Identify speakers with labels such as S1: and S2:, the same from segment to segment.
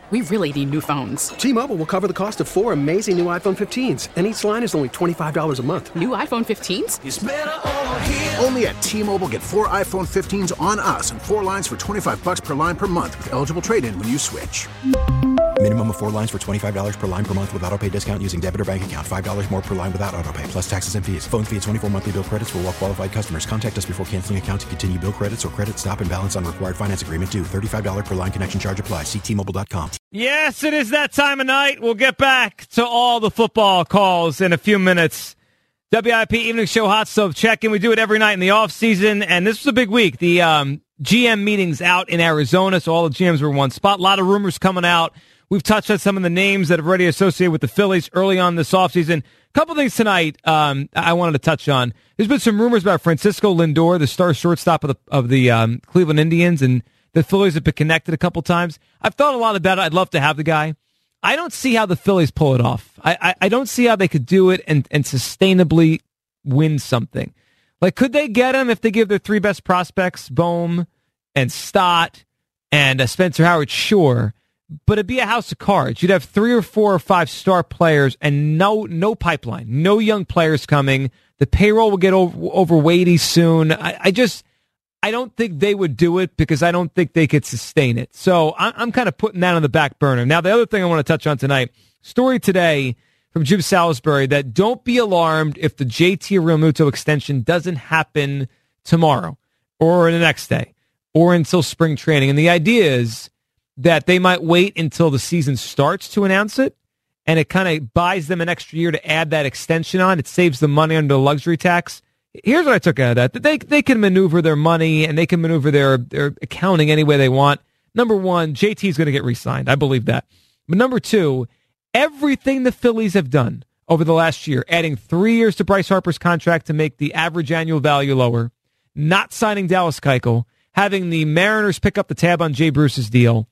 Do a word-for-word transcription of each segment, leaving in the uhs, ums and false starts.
S1: we really need new phones.
S2: T-Mobile will cover the cost of four amazing new iPhone fifteens, and each line is only twenty-five dollars a month.
S1: New iPhone fifteens?
S3: It's better over here.
S4: Only at T-Mobile, get four iPhone fifteens on us and four lines for twenty-five dollars per line per month with eligible trade-in when you switch.
S5: Minimum of four lines for twenty-five dollars per line per month with autopay discount using debit or bank account. five dollars more per line without autopay, plus taxes and fees. Phone fee at twenty-four monthly bill credits for well-qualified customers. Contact us before canceling account to continue bill credits or credit stop and balance on required finance agreement due. thirty-five dollars per line connection charge applies. See T Mobile dot com.
S6: Yes, it is that time of night. We'll get back to all the football calls in a few minutes. W I P Evening Show Hot Stove Check-In. We do it every night in the offseason, and this was a big week. The um, G M meetings out in Arizona, so all the G Ms were in one spot. A lot of rumors coming out. We've touched on some of the names that have already associated with the Phillies early on this offseason. A couple things tonight um, I wanted to touch on. There's been some rumors about Francisco Lindor, the star shortstop of the of the um, Cleveland Indians, and the Phillies have been connected a couple times. I've thought a lot about it. I'd love to have the guy. I don't see how the Phillies pull it off. I, I, I don't see how they could do it and, and sustainably win something. Like, could they get him if they give their three best prospects, Bohm and Stott and uh, Spencer Howard? Sure. But it'd be a house of cards. You'd have three or four or five star players and no no pipeline, no young players coming. The payroll will get over, overweighty soon. I, I just, I don't think they would do it because I don't think they could sustain it. So I'm, I'm kind of putting that on the back burner. Now, the other thing I want to touch on tonight, story today from Jim Salisbury, that don't be alarmed if the J T Realmuto extension doesn't happen tomorrow or the next day or until spring training. And the idea is that they might wait until the season starts to announce it, and it kind of buys them an extra year to add that extension on. It saves them money under the luxury tax. Here's what I took out of that. They they can maneuver their money, and they can maneuver their, their accounting any way they want. Number one, J T is going to get re-signed. I believe that. But number two, everything the Phillies have done over the last year, adding three years to Bryce Harper's contract to make the average annual value lower, not signing Dallas Keuchel, having the Mariners pick up the tab on Jay Bruce's deal,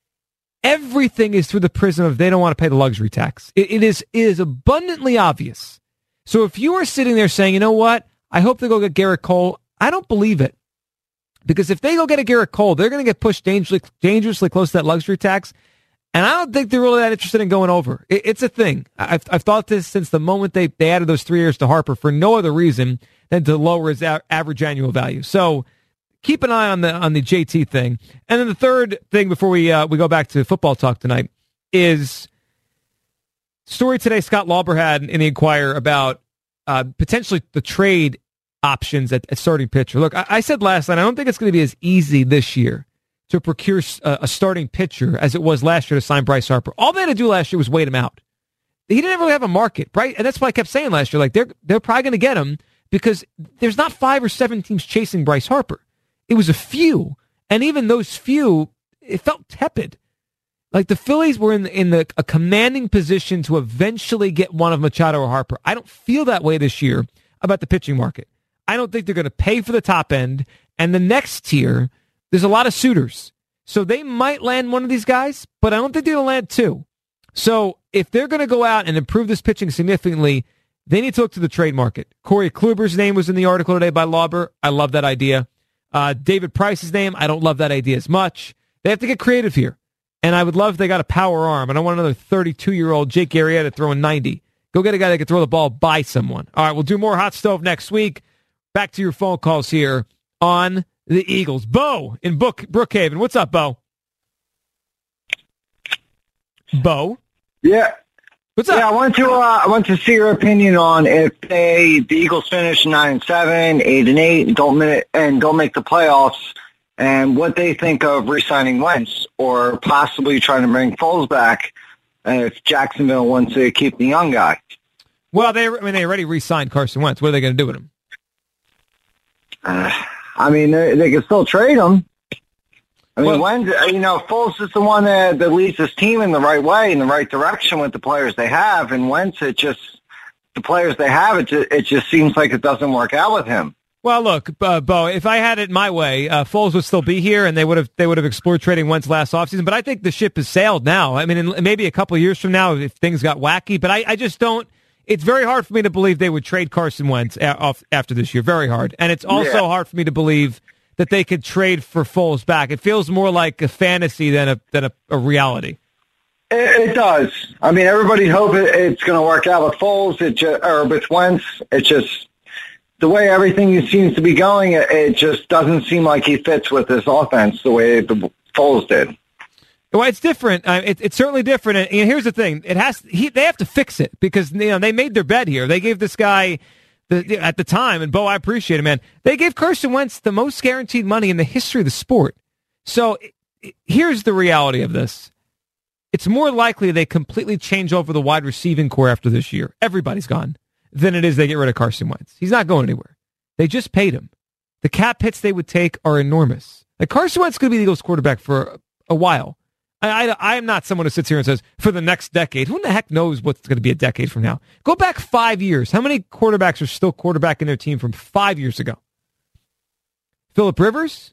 S6: everything is through the prism of they don't want to pay the luxury tax. It, it is it is abundantly obvious. So if you are sitting there saying, you know what, I hope they go get Garrett Cole, I don't believe it. Because if they go get a Garrett Cole, they're going to get pushed dangerously, dangerously close to that luxury tax. And I don't think they're really that interested in going over. It, it's a thing. I've, I've thought this since the moment they, they added those three years to Harper for no other reason than to lower his a- average annual value. So keep an eye on the on the J T thing. And then the third thing before we uh, we go back to football talk tonight is story today Scott Lauber had in the Inquirer about uh, potentially the trade options at, at starting pitcher. Look, I, I said last night, I don't think it's going to be as easy this year to procure a, a starting pitcher as it was last year to sign Bryce Harper. All they had to do last year was wait him out. He didn't really have a market, right? And that's why I kept saying last year, like, they're they're probably going to get him because there's not five or seven teams chasing Bryce Harper. It was a few, and even those few, it felt tepid. Like the Phillies were in the, in the a commanding position to eventually get one of Machado or Harper. I don't feel that way this year about the pitching market. I don't think they're going to pay for the top end, and the next tier, there's a lot of suitors. So they might land one of these guys, but I don't think they're going to land two. So if they're going to go out and improve this pitching significantly, they need to look to the trade market. Corey Kluber's name was in the article today by Lauber. I love that idea. Uh, David Price's name, I don't love that idea as much. They have to get creative here. And I would love if they got a power arm. I don't want another thirty-two-year-old Jake Arrieta throwing ninety. Go get a guy that can throw the ball by someone. All right, we'll do more Hot Stove next week. Back to your phone calls here on the Eagles. Bo in Book, Brookhaven. What's up, Bo? Bo?
S7: Yeah.
S6: What's up?
S7: Yeah, I want to uh, I want to see your opinion on if they the Eagles finish nine and seven, eight and eight, and don't make, and don't make the playoffs, and what they think of re-signing Wentz or possibly trying to bring Foles back if Jacksonville wants to keep the young guy.
S6: Well, they I mean they already re-signed Carson Wentz. What are they going to do with him?
S7: Uh, I mean, they, they can still trade him. I mean,
S6: well,
S7: when you know, Foles is the one that, that leads this team in the right way, in the right direction with the players they have, and Wentz, it just the players they have, it just, it just seems like it doesn't work out with him.
S6: Well, look, uh, Bo, if I had it my way, uh, Foles would still be here, and they would have they would have explored trading Wentz last offseason. But I think the ship has sailed now. I mean, in, maybe a couple of years from now, if things got wacky, but I, I just don't. It's very hard for me to believe they would trade Carson Wentz a- off after this year. Very hard, and it's also
S7: yeah.
S6: hard for me to believe that they could trade for Foles back. It feels more like a fantasy than a than a, a reality.
S7: It, it does. I mean, everybody hope it, it's going to work out with Foles, it just, or with Wentz. It's just the way everything seems to be going. It, it just doesn't seem like he fits with this offense the way the Foles did.
S6: Well, it's different. Uh, it, it's certainly different. And, and here's the thing: it has. He, they have to fix it because you know they made their bet here. They gave this guy the, at the time, and Bo, I appreciate it, man. They gave Carson Wentz the most guaranteed money in the history of the sport. So it, it, here's the reality of this. It's more likely they completely change over the wide receiving core after this year. Everybody's gone. Than it is they get rid of Carson Wentz. He's not going anywhere. They just paid him. The cap hits they would take are enormous. Like Carson Wentz could be the Eagles quarterback for a while. I, I, I am not someone who sits here and says, for the next decade. Who in the heck knows what's going to be a decade from now? Go back five years. How many quarterbacks are still quarterbacking their team from five years ago? Phillip Rivers?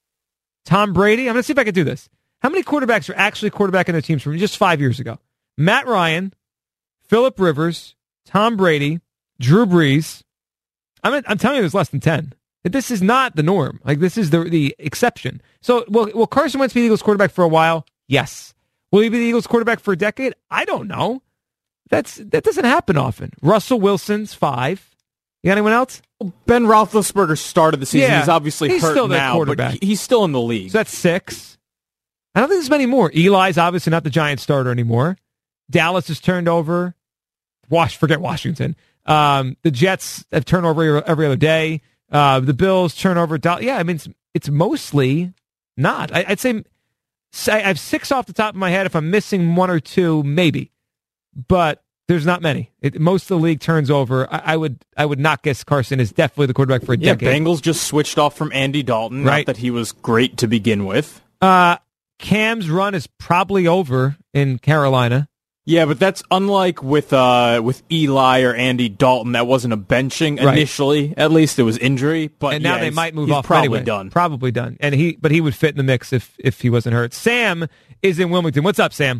S6: Tom Brady? I'm going to see if I can do this. How many quarterbacks are actually quarterbacking their teams from just five years ago? Matt Ryan, Phillip Rivers, Tom Brady, Drew Brees. I'm, I'm telling you, there's less than ten. This is not the norm. Like, this is the the exception. So, will, will Carson Wentz be the Eagles quarterback for a while? Yes. Will he be the Eagles quarterback for a decade? I don't know. That's That doesn't happen often. Russell Wilson's five. You got anyone else?
S3: Ben Roethlisberger started the season. Yeah, he's obviously
S6: he's
S3: hurt
S6: still
S3: now, but he's still in the league.
S6: So that's six. I don't think there's many more. Eli's obviously not the Giants starter anymore. Dallas has turned over. Wash, forget Washington. Um, the Jets have turned over every other day. Uh, the Bills turn over. Yeah, I mean, it's, it's mostly not. I, I'd say I have six off the top of my head. If I'm missing one or two, maybe. But there's not many. It, most of the league turns over. I, I would I would not guess Carson is definitely the quarterback for a
S3: yeah,
S6: decade.
S3: Bengals just switched off from Andy Dalton.
S6: Right.
S3: Not that he was great to begin with.
S6: Uh, Cam's run is probably over in Carolina.
S3: Yeah, but that's unlike with uh, with Eli or Andy Dalton. That wasn't a benching
S6: right.
S3: initially. At least it was injury. But
S6: and now
S3: yeah,
S6: they might move
S3: he's
S6: off.
S3: Probably
S6: anyway.
S3: done.
S6: Probably done. And he, but he would fit in the mix if if he wasn't hurt. Sam is in Wilmington. What's up, Sam?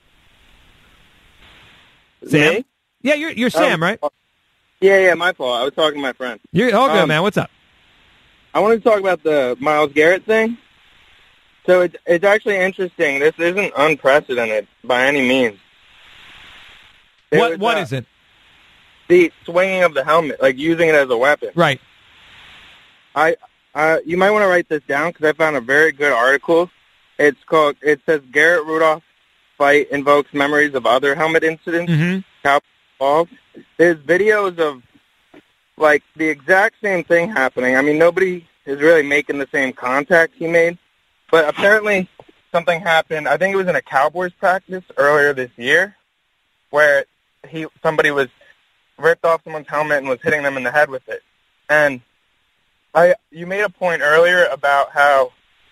S6: Sam?
S8: Me?
S6: Yeah, you're you're Sam,
S8: um,
S6: right?
S8: Yeah, yeah, my fault. I was talking to my friend.
S6: You're all good,
S8: um,
S6: man. What's up?
S8: I wanted to talk about the Myles Garrett thing. So it's it's actually interesting. This isn't unprecedented by any means. It
S6: what
S8: was,
S6: what
S8: uh,
S6: is it?
S8: The swinging of the helmet, like using it as a weapon.
S6: Right.
S8: I uh, you might want to write this down because I found a very good article. It's called. It says Garrett Rudolph fight invokes memories of other helmet incidents.
S6: Mm-hmm.
S8: How involved. There's videos of like the exact same thing happening. I mean, nobody is really making the same contact he made, but apparently something happened. I think it was in a Cowboys practice earlier this year, where he somebody was ripped off someone's helmet and was hitting them in the head with it. And I, you made a point earlier about how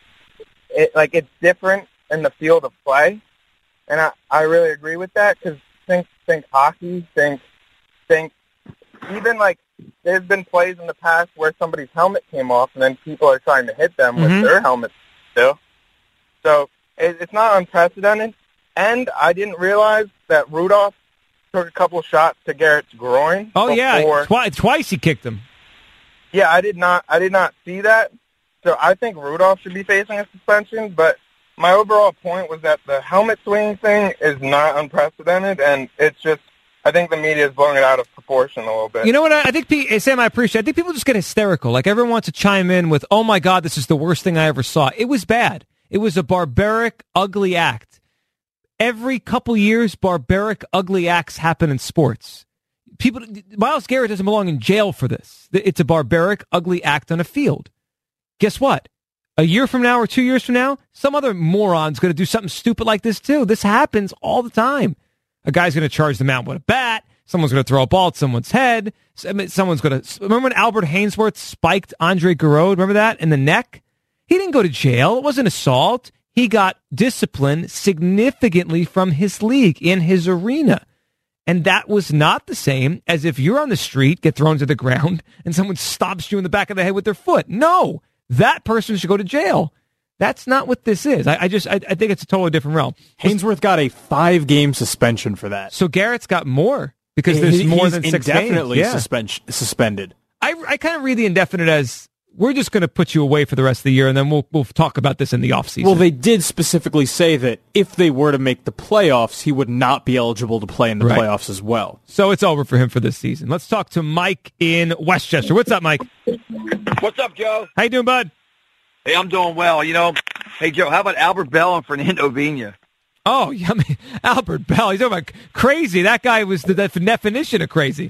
S8: it like it's different in the field of play, and I, I really agree with that because think think hockey, think think even like there's been plays in the past where somebody's helmet came off and then people are trying to hit them
S6: mm-hmm.
S8: with their helmets still. So it, it's not unprecedented. And I didn't realize that Rudolph took a couple shots to Garrett's groin.
S6: Oh
S8: before.
S6: yeah, Twi- twice he kicked him.
S8: Yeah, I did not. I did not see that. So I think Rudolph should be facing a suspension. But my overall point was that the helmet swinging thing is not unprecedented, and it's just I think the media is blowing it out of proportion a little bit.
S6: You know what? I, I think, P- Sam, I appreciate. I think people just get hysterical. Like everyone wants to chime in with, "Oh my God, this is the worst thing I ever saw." It was bad. It was a barbaric, ugly act. Every couple years, barbaric, ugly acts happen in sports. People, Myles Garrett doesn't belong in jail for this. It's a barbaric, ugly act on a field. Guess what? A year from now or two years from now, some other moron's going to do something stupid like this too. This happens all the time. A guy's going to charge the mound with a bat. Someone's going to throw a ball at someone's head. Someone's going to... Remember when Albert Hainsworth spiked Andre Guerrero? Remember that? In the neck? He didn't go to jail. It wasn't assault. He got disciplined significantly from his league in his arena. And that was not the same as if you're on the street, get thrown to the ground, and someone stops you in the back of the head with their foot. No, that person should go to jail. That's not what this is. I, I just, I, I think it's a totally different realm.
S3: Hainsworth got a five-game suspension for that.
S6: So Garrett's got more because there's
S3: he,
S6: more
S3: he's
S6: than six
S3: indefinitely
S6: games. Yeah.
S3: Suspension, suspended.
S6: I, I kind of read the indefinite as we're just going to put you away for the rest of the year, and then we'll we'll talk about this in the offseason.
S3: Well, they did specifically say that if they were to make the playoffs, he would not be eligible to play in the
S6: Right.
S3: playoffs as well.
S6: So it's over for him for this season. Let's talk to Mike in Westchester. What's up, Mike?
S9: What's up, Joe?
S6: How you doing, bud?
S9: Hey, I'm doing well. You know, hey, Joe, how about Albert Bell and Fernando Vina?
S6: Oh, yeah, I mean, Albert Bell. He's talking about crazy. That guy was the def- definition of crazy.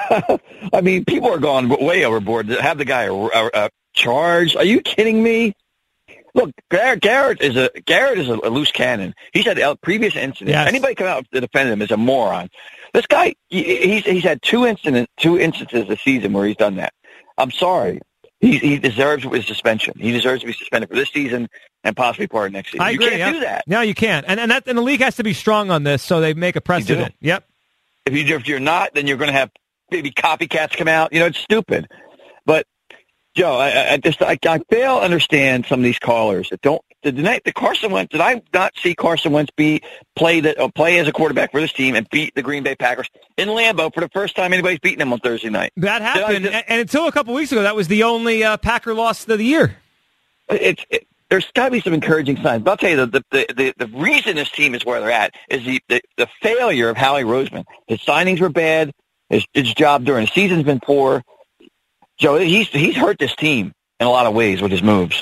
S9: I mean, people are going way overboard to have the guy uh, uh, charged. Are you kidding me? Look, Garrett, Garrett is a Garrett is a, a loose cannon. He's had uh, previous incidents.
S6: Yes.
S9: Anybody come out to defend him is a moron. This guy, he, he's he's had two incidents, two instances this season where he's done that. I'm sorry. He, he deserves his suspension. He deserves to be suspended for this season and possibly part of next season.
S6: I agree.
S9: You can't
S6: yeah.
S9: do that.
S6: No, you can't. And and that and the league has to be strong on this, so they make a precedent. Yep.
S9: If you if you're not, then you're going to have maybe copycats come out. You know, it's stupid. But Joe, I, I just I, I fail to understand some of these callers that don't. Did the night the Carson Wentz? Did I not see Carson Wentz be play that uh, play as a quarterback for this team and beat the Green Bay Packers in Lambeau for the first time anybody's beaten them on Thursday night?
S6: That happened,
S9: Just,
S6: and, and until a couple weeks ago, that was the only uh, Packer loss of the year.
S9: It's it, there's got to be some encouraging signs. But I'll tell you, the the, the the reason this team is where they're at is the the, the failure of Howie Roseman. His signings were bad. His, his job during the season's been poor. Joe, he's he's hurt this team in a lot of ways with his moves.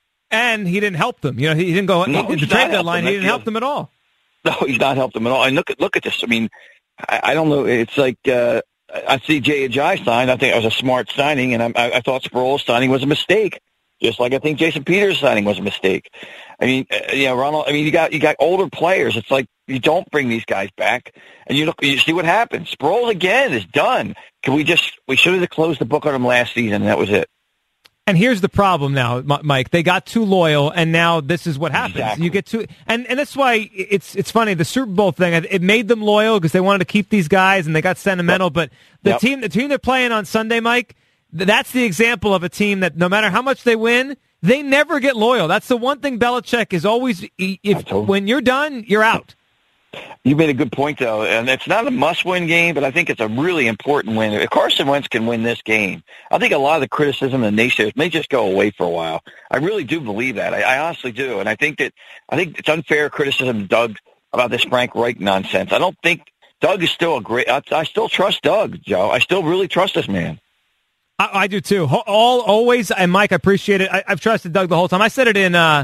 S6: And he didn't help them. You know, he didn't go
S9: No,
S6: into
S9: he's
S6: the trade
S9: not
S6: deadline.
S9: helping
S6: He
S9: them.
S6: didn't help them at all.
S9: No, he's not helped them at all. And look at look at this. I mean, I, I don't know. It's like uh, I see Jay Ajayi signed. I think it was a smart signing, and I, I, I thought Sproul's signing was a mistake. Just like I think Jason Peters' signing was a mistake. I mean, uh, you know, Ronald. I mean, you got you got older players. It's like you don't bring these guys back, and you look, you see what happens. Sproles again is done. Can we just? We should have closed the book on him last season, and that was it.
S6: And here's the problem now, Mike. They got too loyal, and now this is what happens.
S9: Exactly.
S6: You get too, and and that's why it's it's funny. The Super Bowl thing, it made them loyal because they wanted to keep these guys, and they got sentimental. But the
S9: Yep.
S6: team, the team they're playing on Sunday, Mike, that's the example of a team that no matter how much they win, they never get loyal. That's the one thing Belichick is always. If when you're done, you're out.
S9: You made a good point, though, and it's not a must-win game, but I think it's a really important win. If Carson Wentz can win this game, I think a lot of the criticism and the naysayers may just go away for a while. I really do believe that. I, I honestly do, and I think that I think it's unfair criticism, Doug, about this Frank Reich nonsense. I don't think Doug is still a great. I, I still trust Doug, Joe. I still really trust this man.
S6: I, I do too. All always, and Mike, I appreciate it. I, I've trusted Doug the whole time. I said it in. Uh,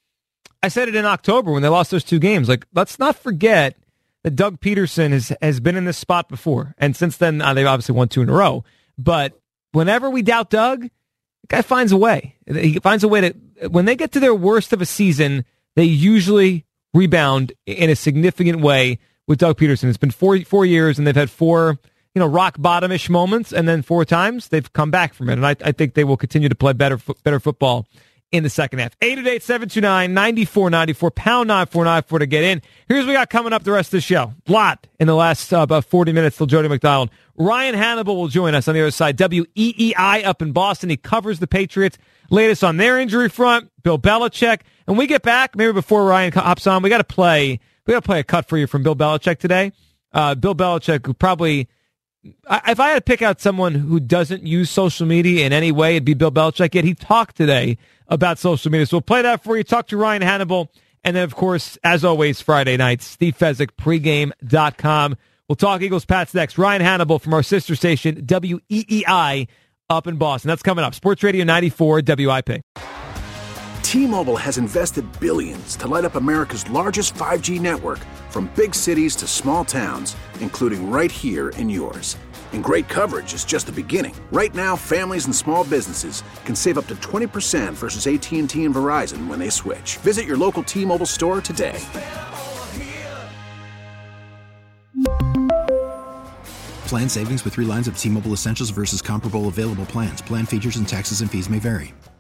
S6: I said it in October when they lost those two games. Like, let's not forget that Doug Peterson has, has been in this spot before. And since then, uh, they've obviously won two in a row. But whenever we doubt Doug, the guy finds a way. He finds a way to, when they get to their worst of a season, they usually rebound in a significant way with Doug Peterson. It's been four four years, and they've had four, you know, rock bottom-ish moments, and then four times they've come back from it. And I, I think they will continue to play better better football in the second half. eight eight eight, seven two nine, nine four nine four, pound nine four nine four to get in. Here's what we got coming up the rest of the show. A lot in the last uh, about forty minutes till Jody McDonald. Ryan Hannibal will join us on the other side. W E E I up in Boston. He covers the Patriots. Latest on their injury front, Bill Belichick. And we get back, maybe before Ryan hops on, we got to play we got to play a cut for you from Bill Belichick today. Uh, Bill Belichick, who probably, I, if I had to pick out someone who doesn't use social media in any way, it'd be Bill Belichick. Yet he talked today about social media. So we'll play that for you. Talk to Ryan Hannibal. And then, of course, as always, Friday nights, Steve Fezzik, pregame dot com. We'll talk Eagles Pats next. Ryan Hannibal from our sister station, W E E I, up in Boston. That's coming up. Sports Radio ninety-four W I P.
S4: T-Mobile has invested billions to light up America's largest five G network, from big cities to small towns, including right here in yours. And great coverage is just the beginning. Right now, families and small businesses can save up to twenty percent versus A T and T and Verizon when they switch. Visit your local T-Mobile store today.
S5: Plan savings with three lines of T-Mobile Essentials versus comparable available plans. Plan features and taxes and fees may vary.